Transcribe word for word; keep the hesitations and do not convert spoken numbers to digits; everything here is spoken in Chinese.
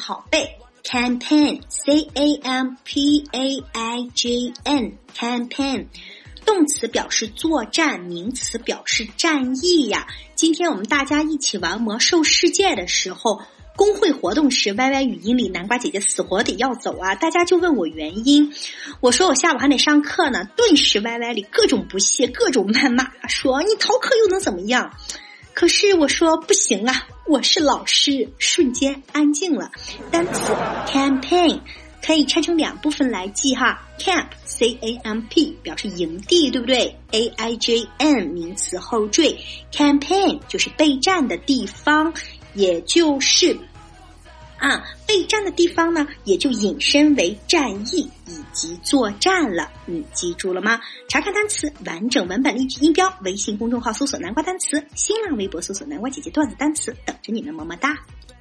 好背 campaign C A M P A I G N campaign 动词表示作战，名词表示战役呀。今天我们大家一起玩魔兽世界的时候，公会活动时 Y Y 语音里南瓜姐姐死活得要走啊，大家就问我原因，我说我下午还得上课呢，顿时 Y Y 里各种不屑，各种谩骂，说你逃课又能怎么样？可是我说不行啊，我是老师，瞬间安静了。单词 campaign 可以拆成两部分来记哈 camp C A M P 表示营地，对不对？ A I G N 名词后缀， campaign 就是备战的地方，也就是啊，备战的地方呢，也就引申为战役以及作战了。你记住了吗？查看单词完整文本例句音标，微信公众号搜索南瓜单词，新浪微博搜索南瓜姐姐段子单词，等着你们，么么哒。